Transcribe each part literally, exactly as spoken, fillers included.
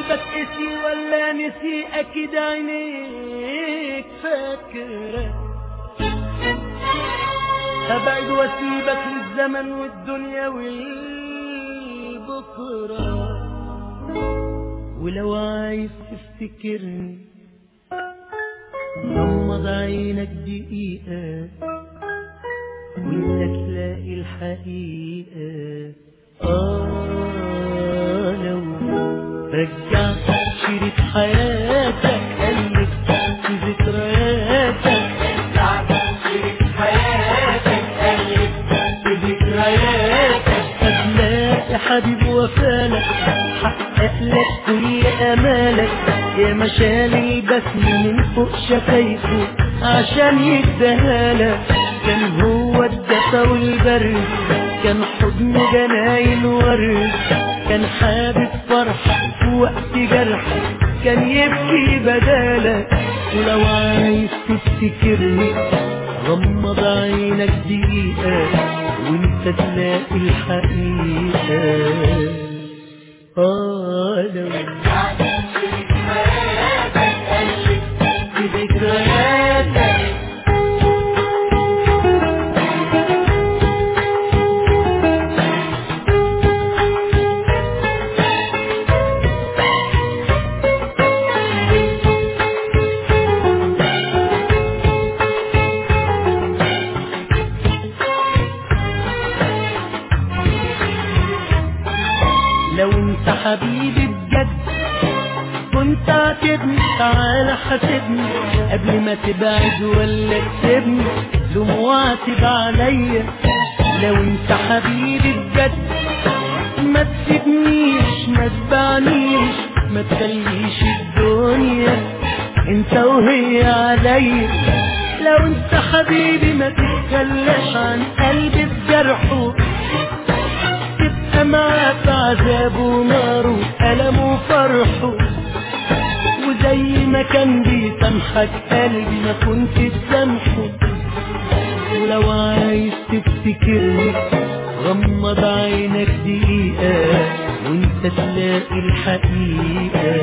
قلبك قسي ولا نسي؟ اكيد عينيك فاكرة. ابعد واسيبك للزمن والدنيا والبكرة، ولو عايز تفتكرني غمض عينك دقيقة وانت تلاقي الحقيقة. آه لو رجعت شريط حياتك قلب في ذكرياتك، رجعت شريط حياتك قلب في ذكرياتك، هتلاقي حبيب وفالك حقق لك كل امالك. يا مشال البسم من فوق شفايفه عشان يديهالك، كان هو الدفا والبرد، كان حضن جناين ورد، كان حابب فرح في وقت جرح، كان يبكي بدالك. ولو عايز تفتكرني غمض عينك دقيقة وانت تلاقي الحقيقة. آه لو رجعت شريط حياتك قلب في ذكرياتك. لو انت حبيبي بجد كنت عاتبني، تعالى حاسبني قبل ما تبعد ولا تسيبني، لوم واعتب عليا. لو انت حبيبي بجد ما تسيبنيش ما تبعنيش، ما تخليش الدنيا انت وهي عليا. لو انت حبيبي ما تتخلاش عن قلبي بجرحه، تبقى معاه في عذابه وناره ألمه وفرحه، وزي ما كان بيسامحك قلبي ما كنت تسامحه. ولو عايز تفتكرني غمض عينك دقيقة وانت تلاقي الحقيقة.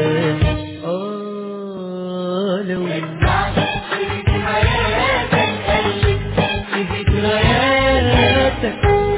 آه لو رجعت شريط حياتك قلب في ذكرياتك.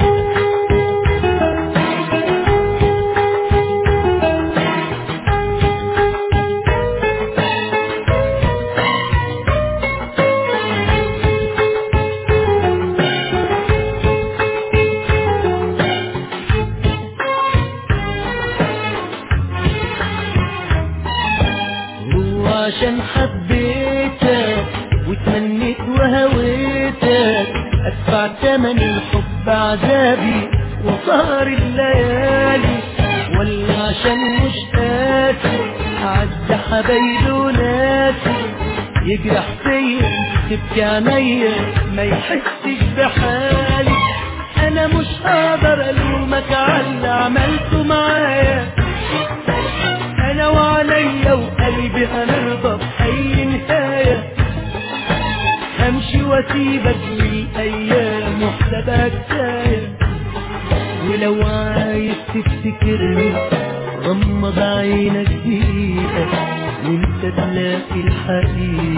عشان حبيتك وتمنيت وهويتك ادفع تمن الحب عذابي وسهر الليالي، ولا عشان مش قاسي اعز حبايبي وناسي يجرح فيا تبكي عينيا ما يحسش بحالي. انا مش هقدر الومك على اللي عملته معايا، انا وعليا وقلبي هنرضى بأي نهاية. همشي واسيبك للأيام وحسابها كفاية. ولو عايز تفتكرني غمض عينك دقيقة وانت تلاقي الحقيقة.